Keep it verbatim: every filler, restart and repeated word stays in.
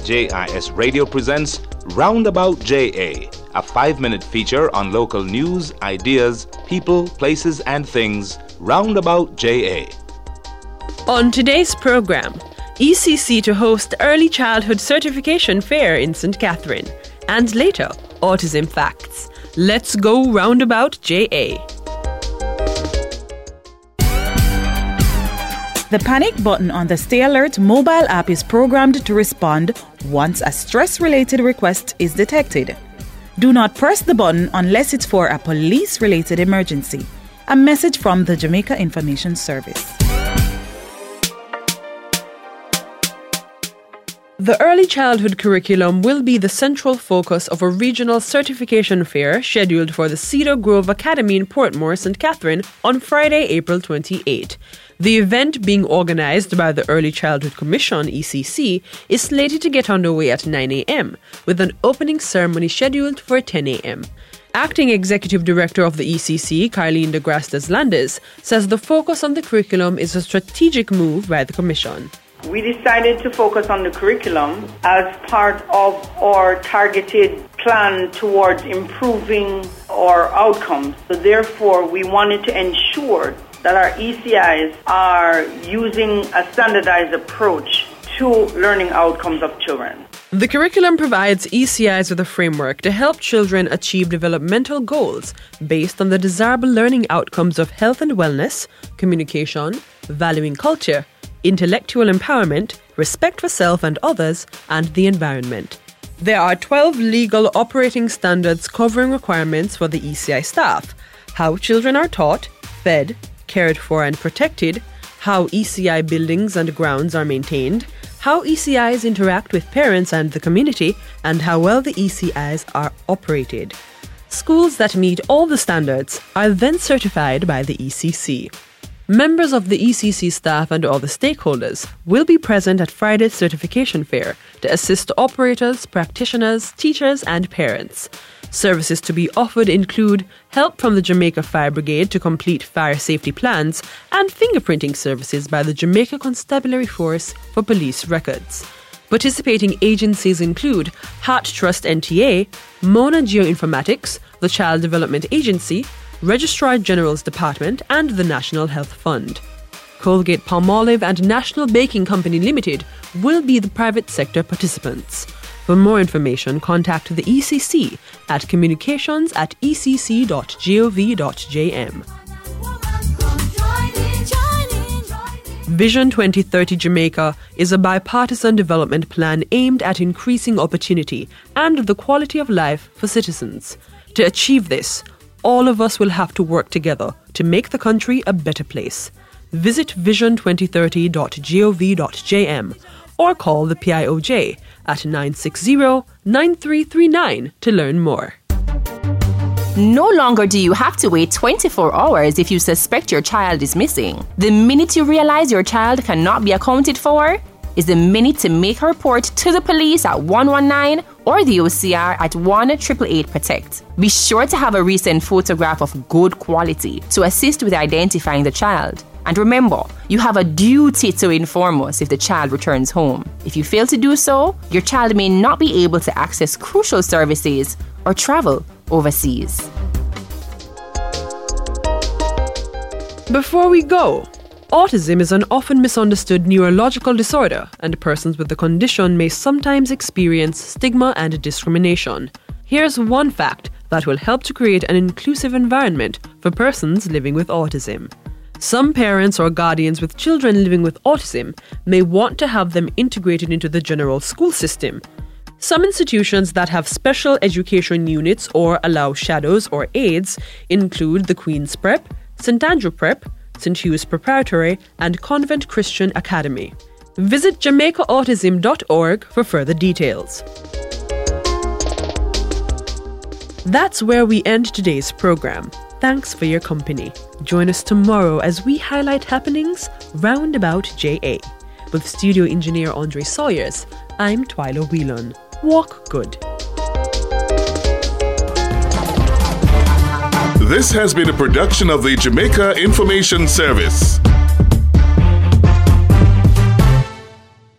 J I S Radio presents Roundabout J A, a five-minute feature on local news, ideas, people, places, and things. Roundabout J A. On today's program, E C C to host Early Childhood Certification Fair in Saint Catherine. And later, Autism Facts. Let's go Roundabout J A. The panic button on the Stay Alert mobile app is programmed to respond once a stress-related request is detected. Do not press the button unless it's for a police-related emergency. A message from the Jamaica Information Service. The early childhood curriculum will be the central focus of a regional certification fair scheduled for the Cedar Grove Academy in Portmore, Saint Catherine on Friday, April twenty-eighth. The event, being organised by the Early Childhood Commission, E C C, is slated to get underway at nine a.m, with an opening ceremony scheduled for ten a.m. Acting Executive Director of the E C C, Carleen de Grasse des Landes, says the focus on the curriculum is a strategic move by the Commission. We decided to focus on the curriculum as part of our targeted plan towards improving our outcomes. So therefore, we wanted to ensure that our E C Is are using a standardized approach to learning outcomes of children. The curriculum provides E C Is with a framework to help children achieve developmental goals based on the desirable learning outcomes of health and wellness, communication, valuing culture, intellectual empowerment, respect for self and others, and the environment. There are twelve legal operating standards covering requirements for the E C I staff: how children are taught, fed, cared for and protected, how E C I buildings and grounds are maintained, how E C Is interact with parents and the community, and how well the E C Is are operated. Schools that meet all the standards are then certified by the E C C. Members of the E C C staff and other stakeholders will be present at Friday's certification fair to assist operators, practitioners, teachers, and parents. Services to be offered include help from the Jamaica Fire Brigade to complete fire safety plans and fingerprinting services by the Jamaica Constabulary Force for police records. Participating agencies include Heart Trust N T A, Mona Geoinformatics, the Child Development Agency, Registrar General's Department, and the National Health Fund. Colgate Palmolive and National Baking Company Limited will be the private sector participants. For more information, contact the E C C at communications at e c c dot gov dot j m. Vision twenty thirty Jamaica is a bipartisan development plan aimed at increasing opportunity and the quality of life for citizens. To achieve this, all of us will have to work together to make the country a better place. Visit vision twenty thirty dot gov dot j m or call the P I O J at nine six zero, nine three three nine to learn more. No longer do you have to wait twenty-four hours if you suspect your child is missing. The minute you realize your child cannot be accounted for is the minute to make a report to the police at one one nine or the O C R at one eight eight eight protect. Be sure to have a recent photograph of good quality to assist with identifying the child. And remember, you have a duty to inform us if the child returns home. If you fail to do so, your child may not be able to access crucial services or travel overseas. Before we go, autism is an often misunderstood neurological disorder, and persons with the condition may sometimes experience stigma and discrimination. Here's one fact that will help to create an inclusive environment for persons living with autism. Some parents or guardians with children living with autism may want to have them integrated into the general school system. Some institutions that have special education units or allow shadows or aides include the Queen's Prep, Saint Andrew Prep, Saint Hugh's Preparatory, and Convent Christian Academy. Visit jamaica autism dot org for further details. That's where we end today's program. Thanks for your company. Join us tomorrow as we highlight happenings roundabout J A. With studio engineer Andre Sawyers, I'm Twyla Whelan. Walk good. This has been a production of the Jamaica Information Service.